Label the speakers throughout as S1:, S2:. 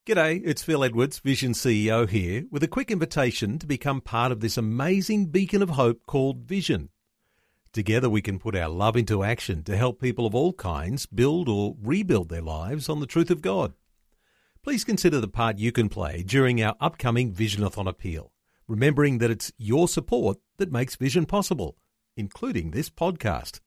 S1: G'day, it's Phil Edwards, Vision CEO here, with a quick invitation to become part of this amazing beacon of hope called Vision. Together we can put our love into action to help people of all kinds build or rebuild their lives on the truth of God. Please consider the part you can play during our upcoming Visionathon appeal, remembering that it's your support that makes Vision possible, including this podcast.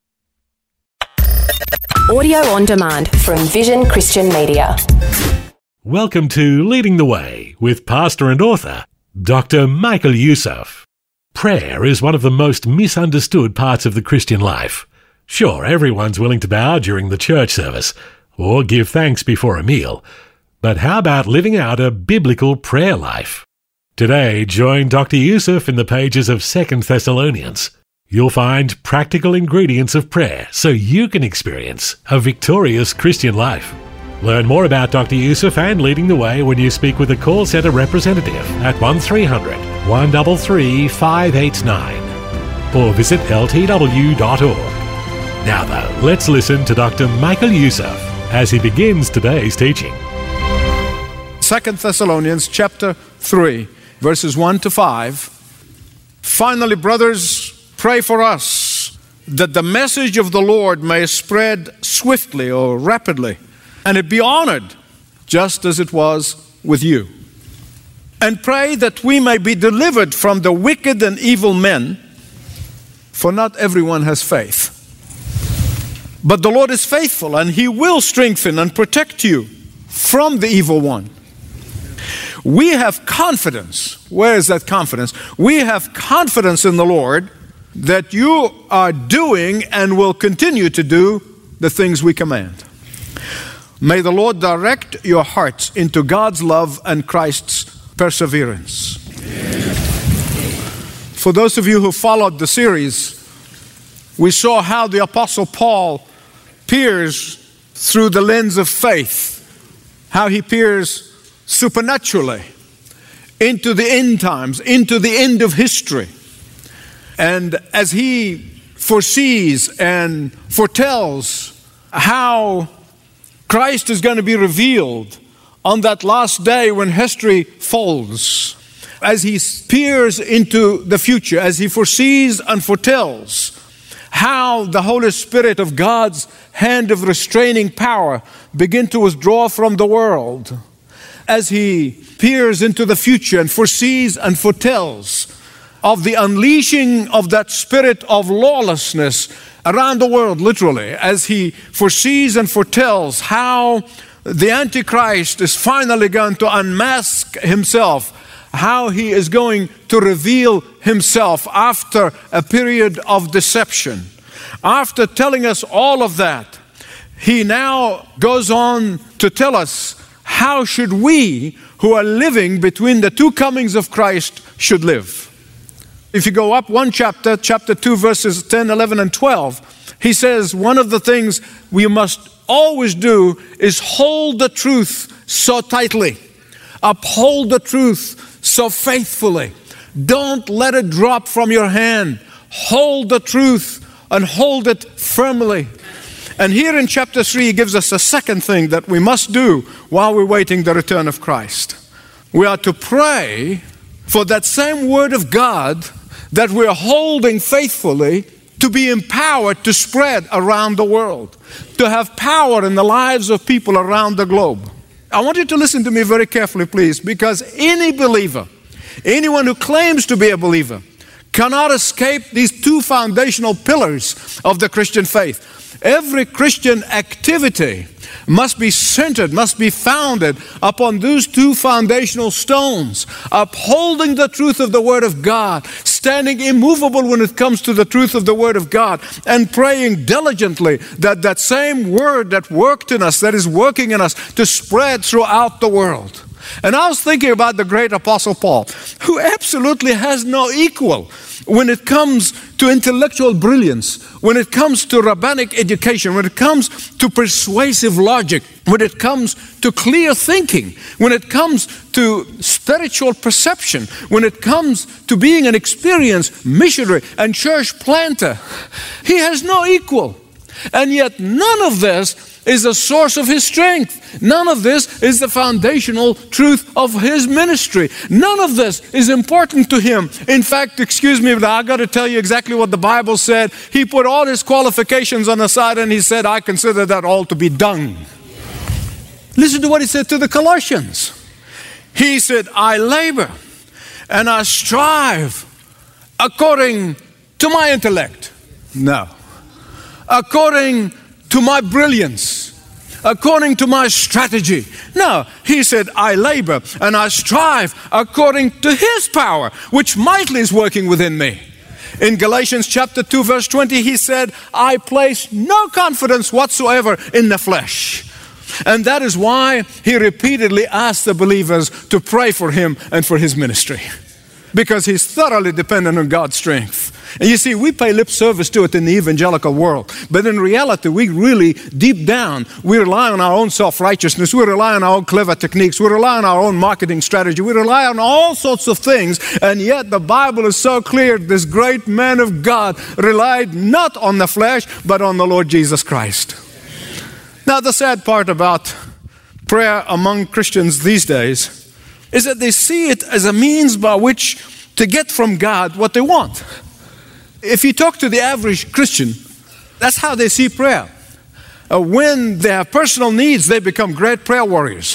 S2: Audio on demand from Vision Christian Media.
S3: Welcome to Leading the Way with pastor and author, Dr. Michael Youssef. Prayer is one of the most misunderstood parts of the Christian life. Sure, everyone's willing to bow during the church service or give thanks before a meal. But how about living out a biblical prayer life? Today, join Dr. Youssef in the pages of 2 Thessalonians. You'll find practical ingredients of prayer so you can experience a victorious Christian life. Learn more about Dr. Youssef and Leading the Way when you speak with a call centre representative at 1300 133 589 or visit ltw.org. Now though, let's listen to Dr. Michael Youssef as he begins today's teaching.
S4: 2 Thessalonians chapter 3, verses 1 to 5. Finally, brothers, pray for us that the message of the Lord may spread swiftly or rapidly, and it be honored just as it was with you. And pray that we may be delivered from the wicked and evil men, for not everyone has faith. But the Lord is faithful, and He will strengthen and protect you from the evil one. We have confidence. Where is that confidence? We have confidence in the Lord that you are doing and will continue to do the things we command. May the Lord direct your hearts into God's love and Christ's perseverance. For those of you who followed the series, we saw how the Apostle Paul peers through the lens of faith, how he peers supernaturally into the end times, into the end of history. And as he foresees and foretells how Christ is going to be revealed on that last day when history folds, as he peers into the future, as he foresees and foretells how the Holy Spirit of God's hand of restraining power begin to withdraw from the world, as he peers into the future and foresees and foretells of the unleashing of that spirit of lawlessness around the world, literally, as he foresees and foretells how the Antichrist is finally going to unmask himself, how he is going to reveal himself after a period of deception. After telling us all of that, he now goes on to tell us how should we, who are living between the two comings of Christ, should live. If you go up one chapter 2, verses 10, 11, and 12, he says one of the things we must always do is hold the truth so tightly. Uphold the truth so faithfully. Don't let it drop from your hand. Hold the truth and hold it firmly. And here in chapter 3, he gives us a second thing that we must do while we're waiting the return of Christ. We are to pray for that same word of God that we're holding faithfully to be empowered to spread around the world, to have power in the lives of people around the globe. I want you to listen to me very carefully, please, because any believer, anyone who claims to be a believer, cannot escape these two foundational pillars of the Christian faith. Every Christian activity must be centered, must be founded upon those two foundational stones, upholding the truth of the Word of God, standing immovable when it comes to the truth of the Word of God, and praying diligently that that same Word that worked in us, that is working in us, to spread throughout the world. And I was thinking about the great Apostle Paul, who absolutely has no equal when it comes to intellectual brilliance, when it comes to rabbinic education, when it comes to persuasive logic, when it comes to clear thinking, when it comes to spiritual perception, when it comes to being an experienced missionary and church planter. He has no equal. And yet none of this is the source of his strength. None of this is the foundational truth of his ministry. None of this is important to him. In fact, excuse me, but I got to tell you exactly what the Bible said. He put all his qualifications on the side and he said, I consider that all to be dung. Listen to what he said to the Colossians. He said, I labor and I strive according to my intellect. No. According to my brilliance, according to my strategy. No, he said, I labor and I strive according to his power, which mightily is working within me. In Galatians chapter 2, verse 20, he said, I place no confidence whatsoever in the flesh. And that is why he repeatedly asked the believers to pray for him and for his ministry. Because he's thoroughly dependent on God's strength. And you see, we pay lip service to it in the evangelical world. But in reality, we really, deep down, we rely on our own self-righteousness. We rely on our own clever techniques. We rely on our own marketing strategy. We rely on all sorts of things. And yet the Bible is so clear. This great man of God relied not on the flesh, but on the Lord Jesus Christ. Now, the sad part about prayer among Christians these days is that they see it as a means by which to get from God what they want. If you talk to the average Christian, that's how they see prayer. When they have personal needs, they become great prayer warriors.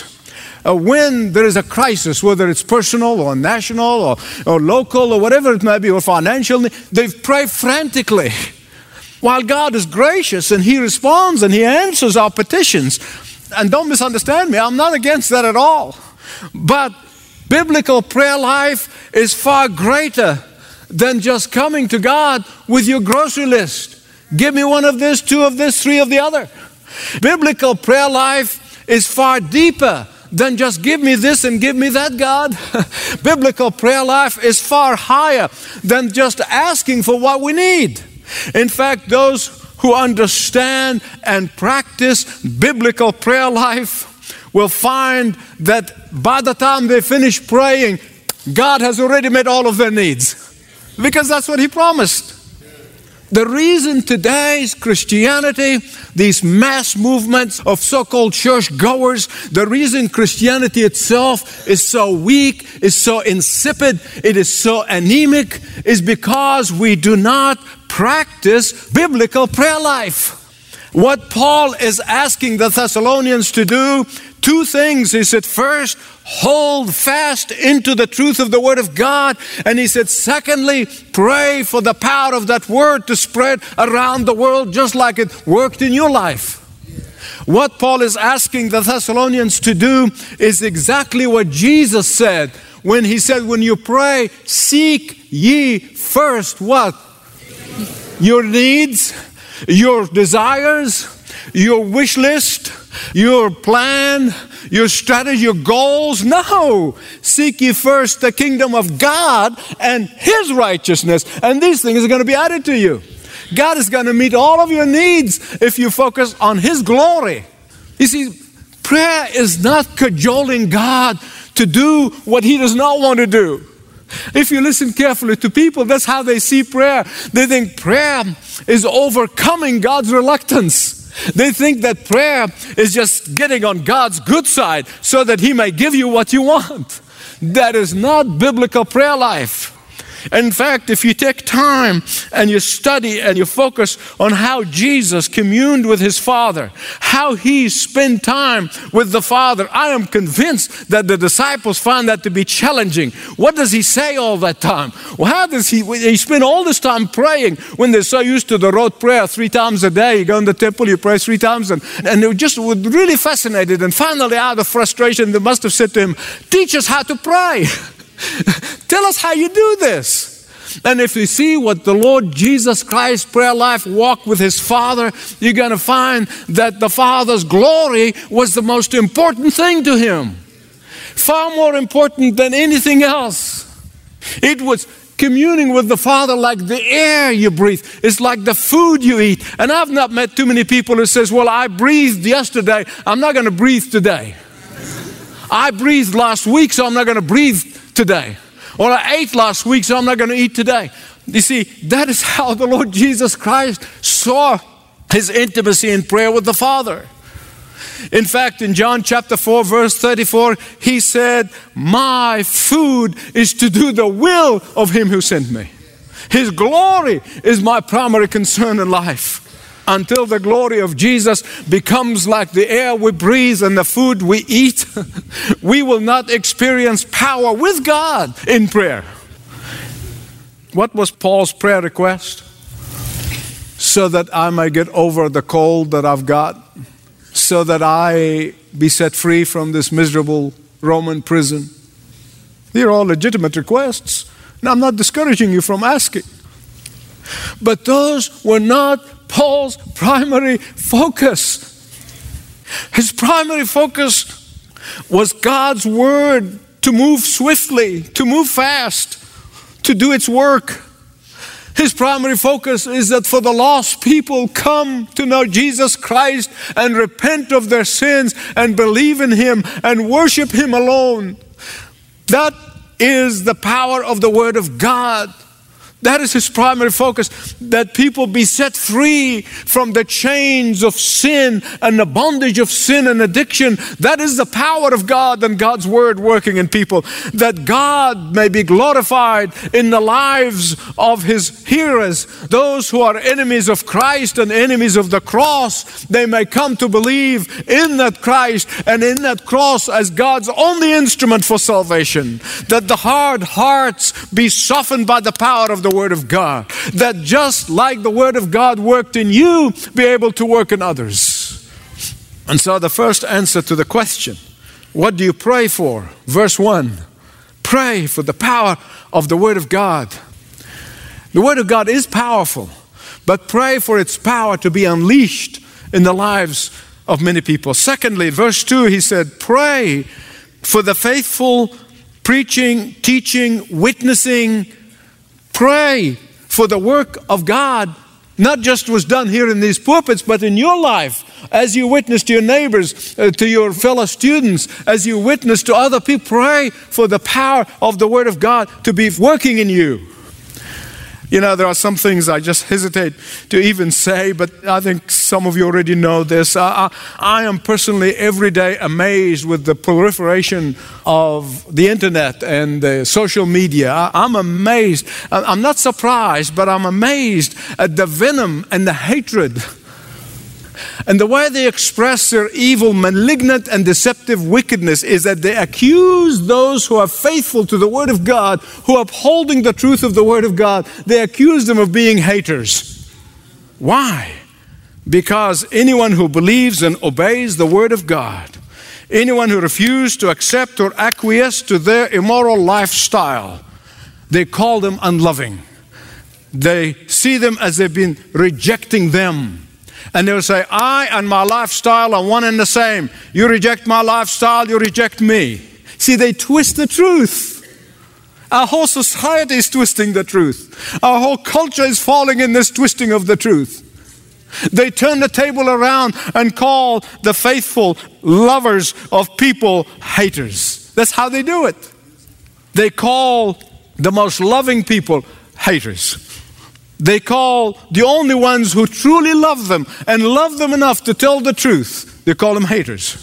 S4: When there is a crisis, whether it's personal or national or local or whatever it may be, or financial, they pray frantically. While God is gracious and He responds and He answers our petitions. And don't misunderstand me, I'm not against that at all. But biblical prayer life is far greater than just coming to God with your grocery list. Give me one of this, two of this, three of the other. Biblical prayer life is far deeper than just give me this and give me that, God. Biblical prayer life is far higher than just asking for what we need. In fact, those who understand and practice biblical prayer life will find that by the time they finish praying, God has already met all of their needs. Because that's what He promised. The reason today's Christianity, these mass movements of so-called churchgoers, the reason Christianity itself is so weak, is so insipid, it is so anemic, is because we do not practice biblical prayer life. What Paul is asking the Thessalonians to do, two things. He said, first, hold fast into the truth of the Word of God. And he said, secondly, pray for the power of that Word to spread around the world just like it worked in your life. What Paul is asking the Thessalonians to do is exactly what Jesus said when He said, when you pray, seek ye first what? Your needs, your desires, your wish list, your plan, your strategy, your goals. No! Seek ye first the kingdom of God and His righteousness, and these things are going to be added to you. God is going to meet all of your needs if you focus on His glory. You see, prayer is not cajoling God to do what He does not want to do. If you listen carefully to people, that's how they see prayer. They think prayer is overcoming God's reluctance. They think that prayer is just getting on God's good side so that He may give you what you want. That is not biblical prayer life. In fact, if you take time and you study and you focus on how Jesus communed with His Father, how He spent time with the Father, I am convinced that the disciples found that to be challenging. What does He say all that time? Well, how does He spend all this time praying when they're so used to the rote prayer 3 times a day? You go in the temple, you pray 3 times, and they just were really fascinated. And finally, out of frustration, they must have said to Him, teach us how to pray. Tell us how you do this. And if you see what the Lord Jesus Christ's prayer life walked with His Father, you're going to find that the Father's glory was the most important thing to Him. Far more important than anything else. It was communing with the Father like the air you breathe. It's like the food you eat. And I've not met too many people who says, well, I breathed yesterday, I'm not going to breathe today. I breathed last week, so I'm not going to breathe today. Or I ate last week, so I'm not going to eat today. You see, that is how the Lord Jesus Christ saw His intimacy in prayer with the Father. In fact, in John chapter 4, verse 34, he said, my food is to do the will of him who sent me. His glory is my primary concern in life. Until the glory of Jesus becomes like the air we breathe and the food we eat, we will not experience power with God in prayer. What was Paul's prayer request? So that I may get over the cold that I've got, so that I be set free from this miserable Roman prison. These are all legitimate requests. Now, I'm not discouraging you from asking. But those were not Paul's primary focus. His primary focus was God's word to move swiftly, to move fast, to do its work. His primary focus is that for the lost people come to know Jesus Christ and repent of their sins and believe in Him and worship Him alone. That is the power of the Word of God. That is his primary focus, that people be set free from the chains of sin and the bondage of sin and addiction. That is the power of God and God's word working in people, that God may be glorified in the lives of his hearers. Those who are enemies of Christ and enemies of the cross, they may come to believe in that Christ and in that cross as God's only instrument for salvation. That the hard hearts be softened by the power of the Word of God. That just like the Word of God worked in you, be able to work in others. And so the first answer to the question, what do you pray for? Verse 1, pray for the power of the Word of God. The Word of God is powerful, but pray for its power to be unleashed in the lives of many people. Secondly, verse 2, he said, pray for the faithful preaching, teaching, witnessing. Pray for the work of God, not just was done here in these pulpits, but in your life, as you witness to your neighbors, to your fellow students, as you witness to other people. Pray for the power of the Word of God to be working in you. You know, there are some things I just hesitate to even say, but I think some of you already know this. I am personally every day amazed with the proliferation of the internet and the social media. I'm amazed. I'm not surprised, but I'm amazed at the venom and the hatred and the way they express their evil, malignant, and deceptive wickedness is that they accuse those who are faithful to the Word of God, who are upholding the truth of the Word of God, they accuse them of being haters. Why? Because anyone who believes and obeys the Word of God, anyone who refuses to accept or acquiesce to their immoral lifestyle, they call them unloving. They see them as they've been rejecting them. And they will say, I and my lifestyle are one and the same. You reject my lifestyle, you reject me. See, they twist the truth. Our whole society is twisting the truth. Our whole culture is falling in this twisting of the truth. They turn the table around and call the faithful lovers of people haters. That's how they do it. They call the most loving people haters. They call the only ones who truly love them and love them enough to tell the truth, they call them haters.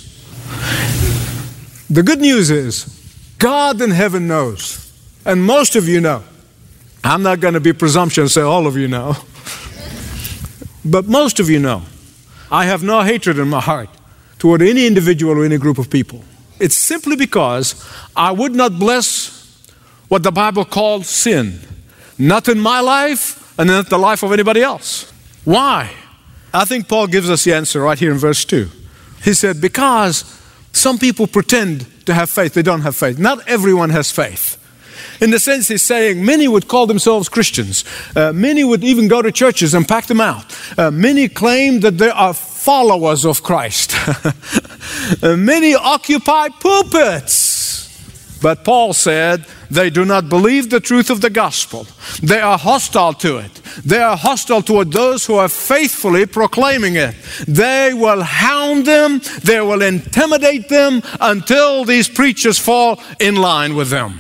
S4: The good news is, God in heaven knows, and most of you know. I'm not going to be presumptuous and say all of you know, but most of you know. I have no hatred in my heart toward any individual or any group of people. It's simply because I would not bless what the Bible calls sin, not in my life, and not the life of anybody else. Why? I think Paul gives us the answer right here in verse 2. He said, because some people pretend to have faith, they don't have faith. Not everyone has faith. In the sense he's saying, many would call themselves Christians. Many would even go to churches and pack them out. Many claim that they are followers of Christ. Many occupy pulpits. But Paul said, they do not believe the truth of the gospel. They are hostile to it. They are hostile toward those who are faithfully proclaiming it. They will hound them. They will intimidate them until these preachers fall in line with them.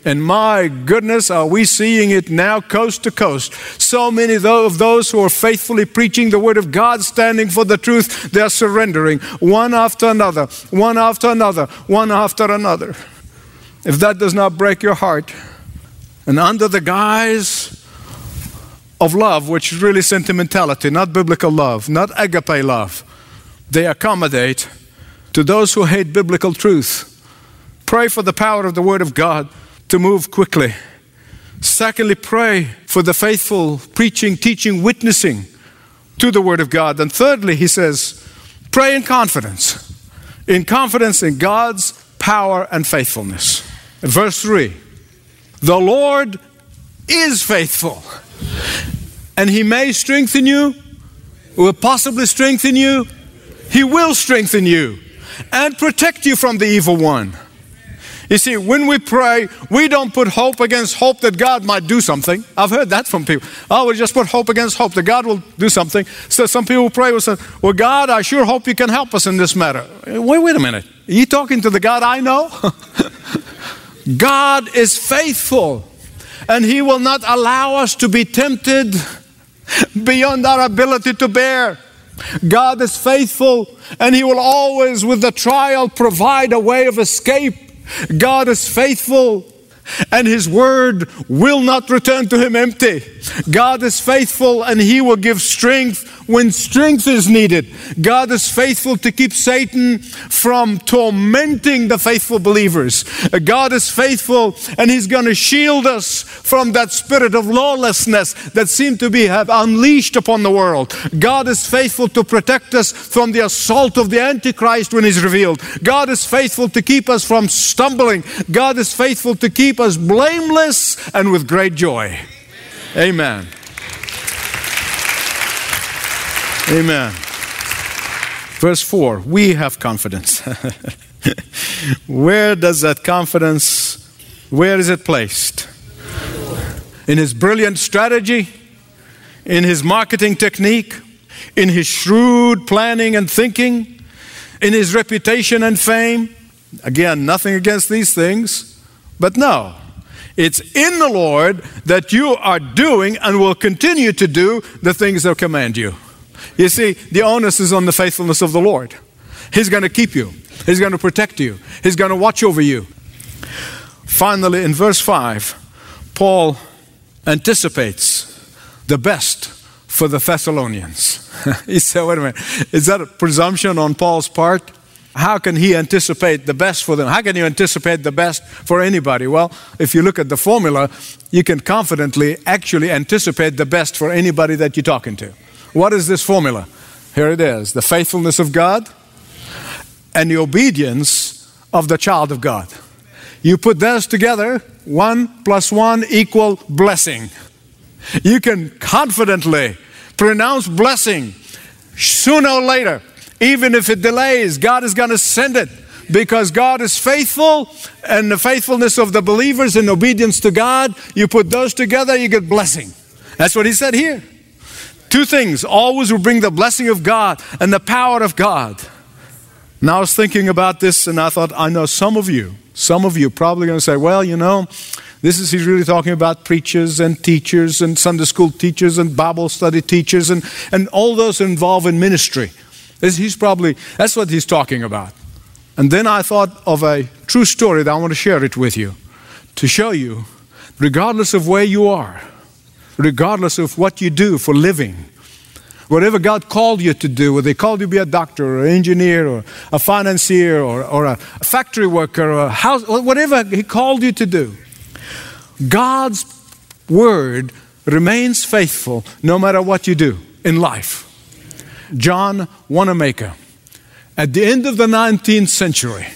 S4: And my goodness, are we seeing it now coast to coast. So many of those who are faithfully preaching the Word of God, standing for the truth, they are surrendering one after another, one after another, one after another. If that does not break your heart, and under the guise of love, which is really sentimentality, not biblical love, not agape love, they accommodate to those who hate biblical truth. Pray for the power of the Word of God to move quickly. Secondly, pray for the faithful preaching, teaching, witnessing to the Word of God. And thirdly, he says, pray in confidence in God's power and faithfulness. Verse 3, the Lord is faithful, and He may strengthen you, will possibly strengthen you, He will strengthen you, and protect you from the evil one. You see, when we pray, we don't put hope against hope that God might do something. I've heard that from people. Oh, we just put hope against hope that God will do something. So some people pray will say, well, God, I sure hope you can help us in this matter. Wait a minute. Are you talking to the God I know? God is faithful, and He will not allow us to be tempted beyond our ability to bear. God is faithful, and He will always, with the trial, provide a way of escape. God is faithful, and His word will not return to Him empty. God is faithful, and He will give strength when strength is needed. God is faithful to keep Satan from tormenting the faithful believers. God is faithful, and He's going to shield us from that spirit of lawlessness that seemed to have unleashed upon the world. God is faithful to protect us from the assault of the Antichrist when He's revealed. God is faithful to keep us from stumbling. God is faithful to keep us blameless and with great joy. Amen. Amen. Verse 4, we have confidence. Where does that confidence, where is it placed? In His brilliant strategy, in His marketing technique, in His shrewd planning and thinking, in His reputation and fame. Again, nothing against these things, but no. It's in the Lord that you are doing and will continue to do the things that command you. You see, the onus is on the faithfulness of the Lord. He's going to keep you. He's going to protect you. He's going to watch over you. Finally, in verse 5, Paul anticipates the best for the Thessalonians. He said, wait a minute, is that a presumption on Paul's part? How can he anticipate the best for them? How can you anticipate the best for anybody? Well, if you look at the formula, you can confidently actually anticipate the best for anybody that you're talking to. What is this formula? Here it is. The faithfulness of God and the obedience of the child of God. You put those together, 1 + 1 = blessing. You can confidently pronounce blessing sooner or later. Even if it delays, God is going to send it because God is faithful, and the faithfulness of the believers in obedience to God, you put those together, you get blessing. That's what he said here. Two things always will bring the blessing of God and the power of God. And I was thinking about this, and I thought, I know some of you probably going to say, well, you know, he's really talking about preachers and teachers and Sunday school teachers and Bible study teachers and all those involved in ministry. That's what he's talking about. And then I thought of a true story that I want to share it with you to show you, regardless of where you are, regardless of what you do for living, whatever God called you to do, whether He called you to be a doctor or an engineer or a financier or a factory worker or a house, or whatever He called you to do, God's word remains faithful no matter what you do in life. John Wanamaker, at the end of the 19th century,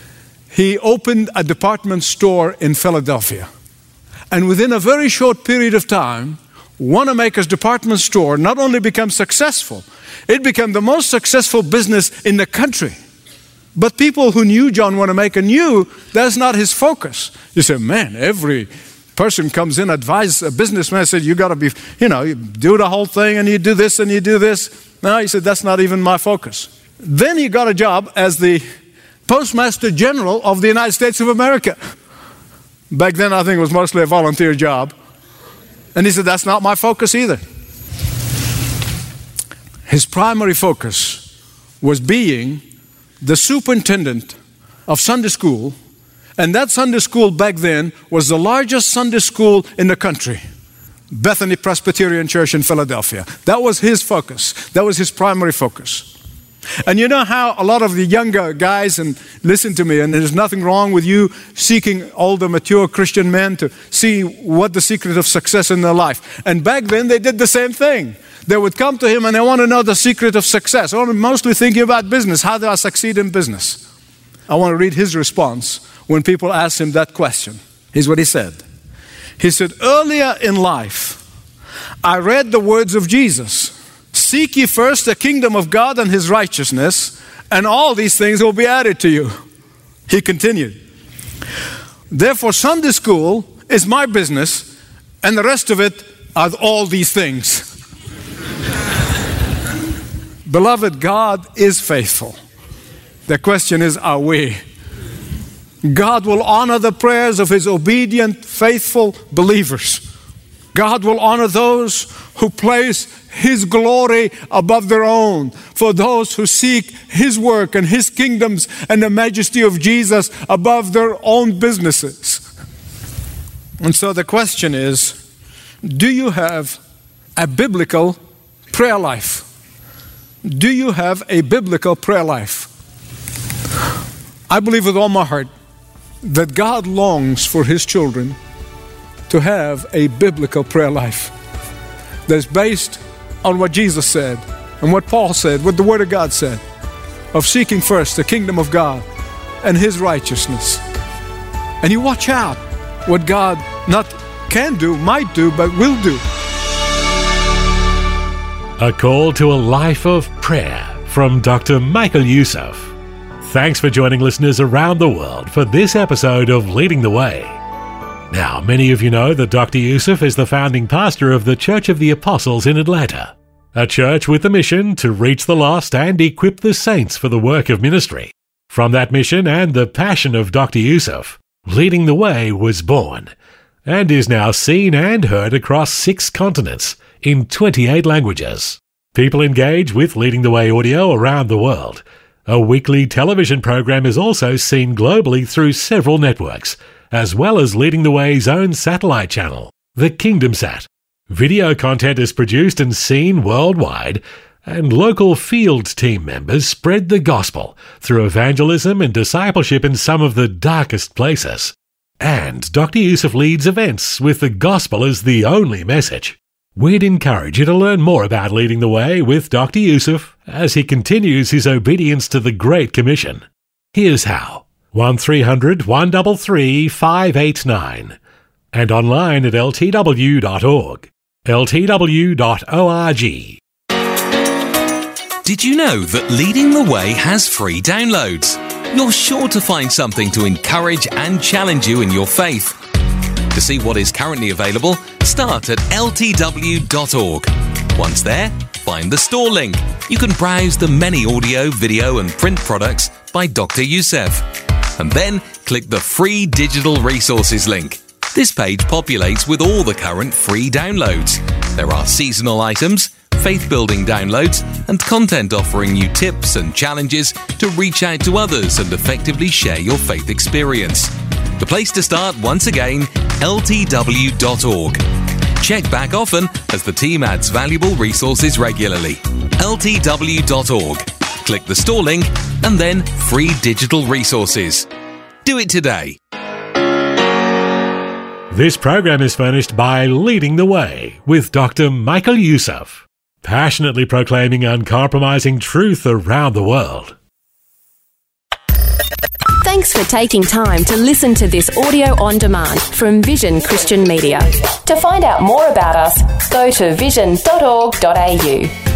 S4: he opened a department store in Philadelphia. And within a very short period of time, Wanamaker's department store not only became successful, it became the most successful business in the country. But people who knew John Wanamaker knew that's not his focus. You say, man, every person comes in, advises a businessman, said, you got to be, you do the whole thing and you do this and you do this. No, he said, that's not even my focus. Then he got a job as the Postmaster General of the United States of America. Back then, I think it was mostly a volunteer job. And he said, that's not my focus either. His primary focus was being the superintendent of Sunday school. And that Sunday school back then was the largest Sunday school in the country. Bethany Presbyterian Church in Philadelphia. That was his focus. That was his primary focus. And you know how a lot of the younger guys, and listen to me, and there's nothing wrong with you seeking older, mature Christian men to see what the secret of success in their life. And back then they did the same thing. They would come to him and they want to know the secret of success. Or mostly thinking about business. How do I succeed in business? I want to read his response when people asked him that question. Here's what he said. He said, earlier in life, I read the words of Jesus. Seek ye first the kingdom of God and his righteousness, and all these things will be added to you. He continued. Therefore, Sunday school is my business, and the rest of it are all these things. Beloved, God is faithful. The question is, are we? God will honor the prayers of his obedient, faithful believers. God will honor those who place his glory above their own, for those who seek his work and his kingdoms and the majesty of Jesus above their own businesses. And so the question is, do you have a biblical prayer life? Do you have a biblical prayer life? I believe with all my heart that God longs for his children to have a biblical prayer life that's based on what Jesus said and what Paul said, what the Word of God said, of seeking first the kingdom of God and his righteousness. And you watch out what God not can do, might do, but will do.
S3: A call to a life of prayer from Dr. Michael Youssef. Thanks for joining listeners around the world for this episode of Leading the Way. Now, many of you know that Dr. Youssef is the founding pastor of the Church of the Apostles in Atlanta, a church with the mission to reach the lost and equip the saints for the work of ministry. From that mission and the passion of Dr. Youssef, Leading the Way was born and is now seen and heard across 6 continents in 28 languages. People engage with Leading the Way audio around the world. A weekly television program is also seen globally through several networks, as well as Leading the Way's own satellite channel, the KingdomSat. Video content is produced and seen worldwide, and local field team members spread the gospel through evangelism and discipleship in some of the darkest places. And Dr. Youssef leads events with the gospel as the only message. We'd encourage you to learn more about Leading the Way with Dr. Youssef as he continues his obedience to the Great Commission. Here's how. 1300-133-589 and online at ltw.org. ltw.org.
S5: Did you know that Leading the Way has free downloads? You're sure to find something to encourage and challenge you in your faith. To see what is currently available, start at ltw.org. Once there, find the store link. You can browse the many audio, video and print products by Dr. Youssef. And then click the free digital resources link. This page populates with all the current free downloads. There are seasonal items, faith-building downloads, and content offering you tips and challenges to reach out to others and effectively share your faith experience. The place to start, once again, ltw.org. Check back often as the team adds valuable resources regularly. ltw.org. Click the store link and then free digital resources. Do it today.
S3: This program is furnished by Leading the Way with Dr. Michael Youssef, passionately proclaiming uncompromising truth around the world.
S2: Thanks for taking time to listen to this audio on demand from Vision Christian Media. To find out more about us, go to vision.org.au.